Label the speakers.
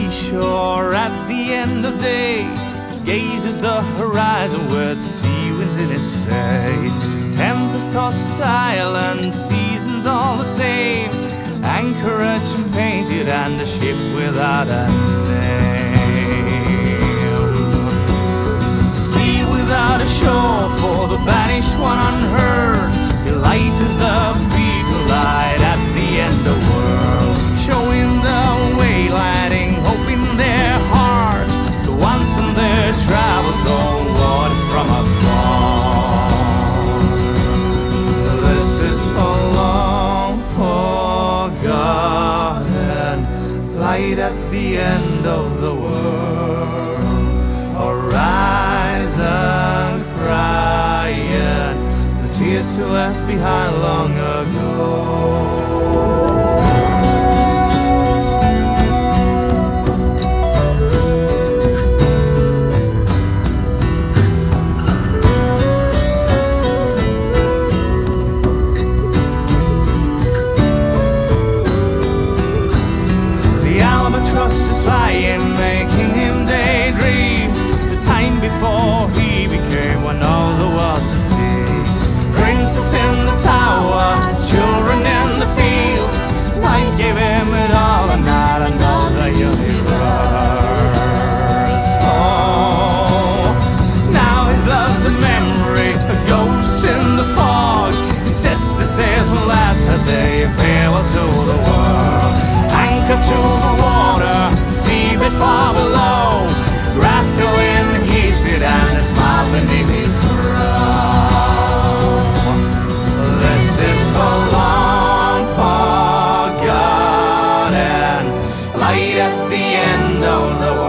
Speaker 1: seashore at the end of day, gazes the horizon with sea winds in his face. Tempest-tossed island, seasons all the same, anchorage and painted and a ship without a name. Sea without a shore for the banished one unheard, he lights the beacon light at the end of the world, showing the way, lighting hope in their hearts, the ones on their travels homeward from afar. This is for long forgotten, light at the end of the world, horizon crying the tears you left behind long ago. Making him daydream the time before he became one of the worlds to see. Princess in the tower, children in the fields, life gave him it all and not another universe. Oh, now his love's a memory, a ghost in the fog. He sets the sails one last time, saying farewell to the world. Anchor to the water, seabed far below, grass still in his feet and a smile beneath his brow. This is for long forgotten, light at the end of the world.